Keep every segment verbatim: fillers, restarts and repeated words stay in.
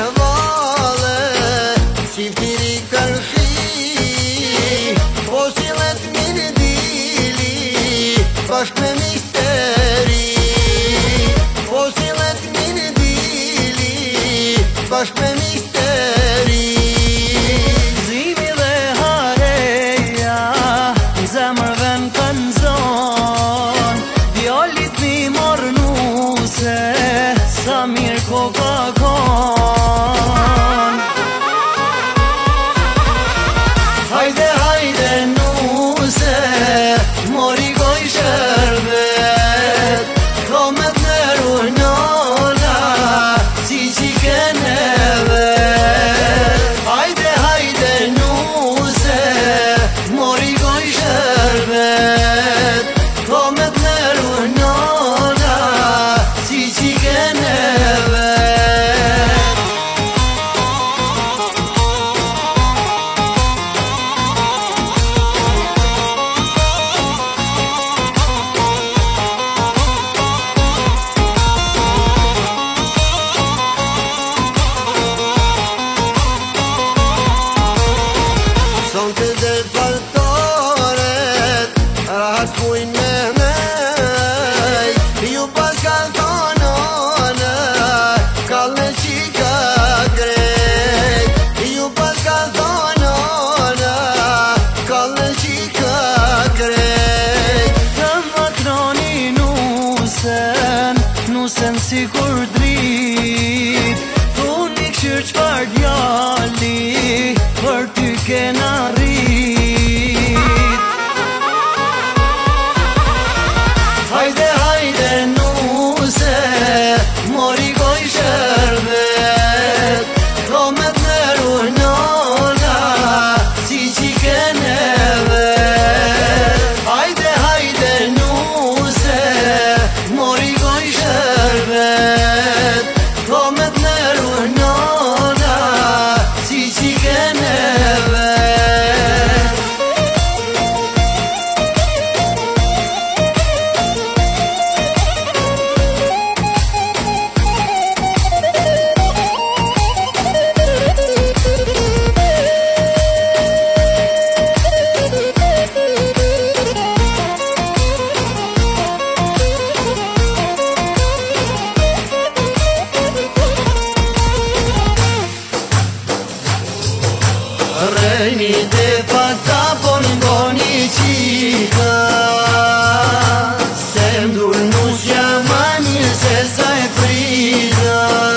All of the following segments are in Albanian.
vale, çiftiri kërshi, po sillet mirë dili, bashk me misteri, po sillet mirë dili, bashk me misteri. Zimi dhe hareja, zemrëve në këndzon, djallit mi mornuse, sa mirë ko ka kon. Hajde, hajde nuse, mori goj shërbet, komet në runona, si qike neve. Hajde, hajde nuse, mori goj shërbet, komet në runona, si qike neve. Son të dhe faltoret, rahat fujnë me mejt, ju pas ka thonone, kallë qika grejt, ju pas ka thonone, kallë qika grejt. Të makroni nusen, nusen si kur drit, thuni këshirë qfar djalli, për ty kena rrit. Hajde, hajde nuse, mori goj shërbet, komet në runona, si qike neve. Hajde, hajde nuse, mori goj shërbet, komet në runona, si qike neve. Rëni dhe fata po ngoni qika, se mdur nusja ma mirë se sa e frida.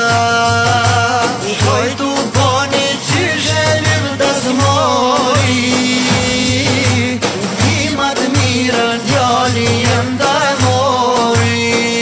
Shkoj tu poni qyshe lyrë të smori, kimat mirën djali jem da e mori.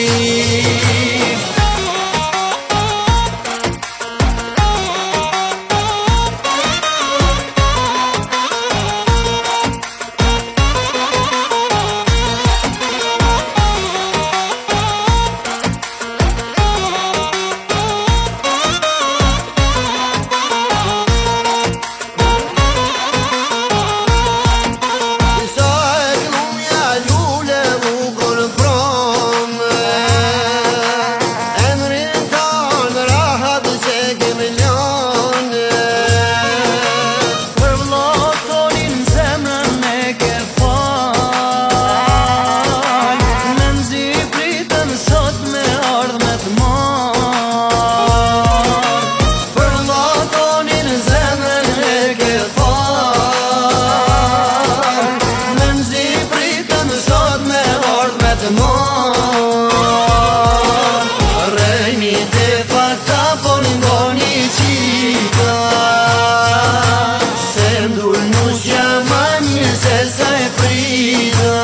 Rëni dhe fata po ngoni qika, se mdur nusja ma mirë se sa e frida.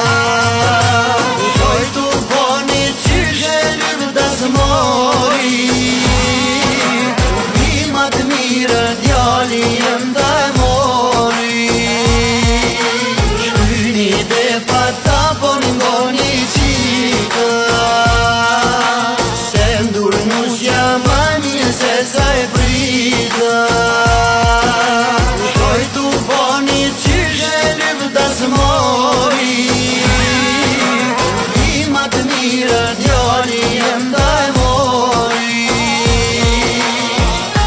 Shkoj tu poni qyshe lyrë të smori, kimat mirën djali jem da e mori. Shkyni dhe fata po ngoni qika, se mdur nusja ma mirë se sa e frida. Shkoj tu poni qyshe lyrë të smori, kimat mirën djali jem da e mori.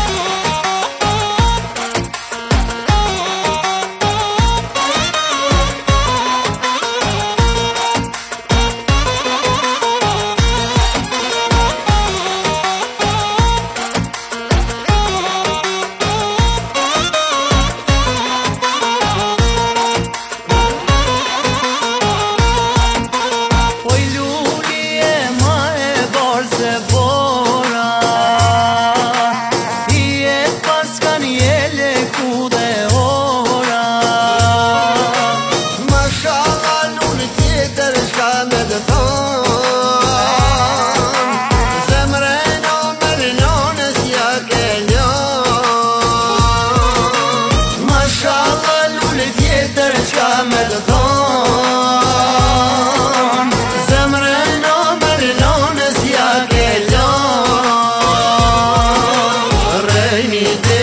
jemi